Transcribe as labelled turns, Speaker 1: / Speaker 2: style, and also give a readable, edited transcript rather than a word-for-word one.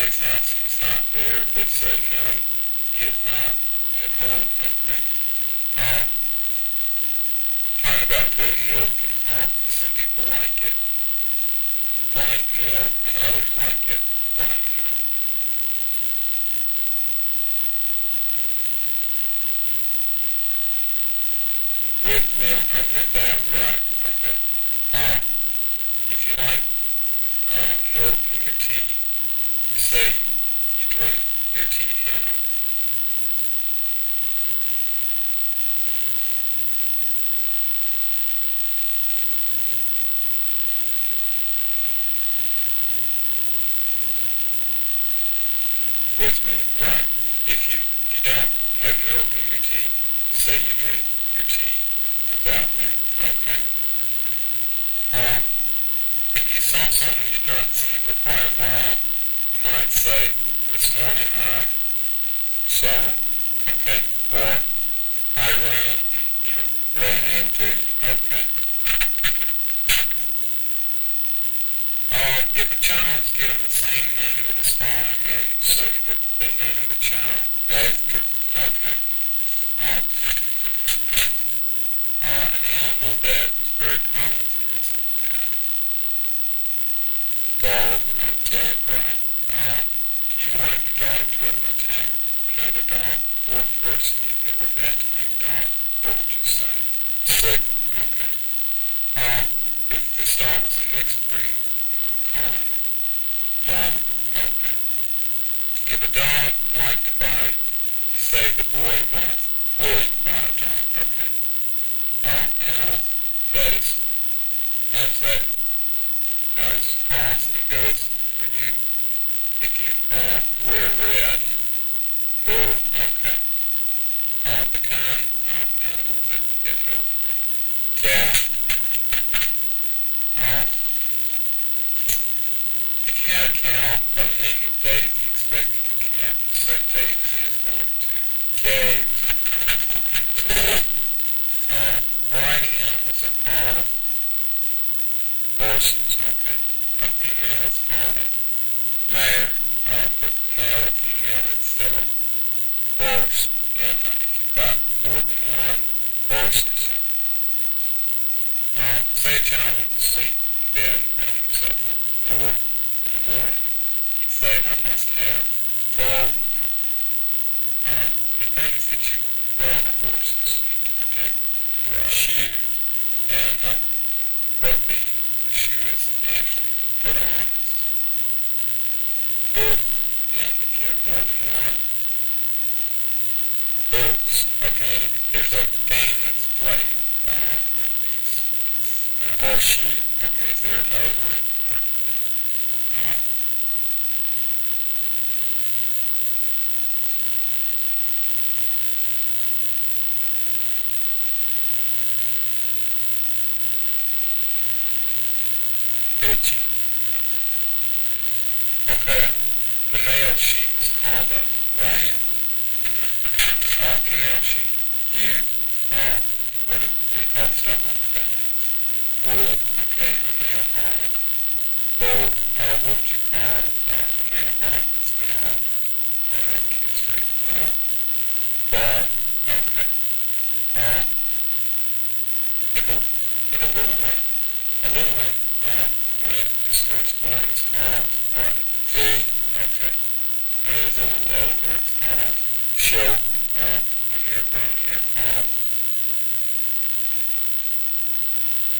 Speaker 1: somebody's house and he's not there, they say no, he is not at home. Okay. Um, talking about putting milk in coffee. Some people like it blank milk, and others like it blank milk. With milk, okay, that's right. Okay. If you like milk in your tea, you say you drink your tea how? With milk, right. If you don't have milk in your tea, you say you drink your tea without milk. Okay. If you saw someone you'd not seen for quite a while, you might say, this morning I saw, okay, or I ran into you, okay. If a child is given the same name that his father had, you say that they named the child after, okay. An animal that's very common is a household pet. Dog, okay, right. If you wanted your dog to attack another dog or a person, if they were that type dog, what would you say? Signal, okay. If this dog was a mixed breed, you would call him Mongrel, okay. If a dog liked to bite, you say the boy was bullied by a dog, okay. Animals that is crossed and goes for you if you wear red. Bull, okay. The kind of animal that you get milk from. Cat. If you had a cow by the name of Daisy expecting a cat to say Daisy is going to cave. Riding animals are called horses, okay? A female is called a mare, but male or female, it's still a horse, and if you've got more than one horses, say a child went to sleep in bed and found himself on the floor in the morning, you'd say, I must have gold. The things that you put on the horses need to protect your shoes, and what the shoe is actually put on is boot, and if you have more than one, boots. Okay, there's a game that's played with these or shoe. Okay, is there another word for that? Bitchy. Okay, the male sheep is called a lamb. Female sheep, you. What do you call stuff on their backs? Wool. Okay, and a male hog, bull. What would you call a male hog that's been altered or castrated? Bull. Okay. If a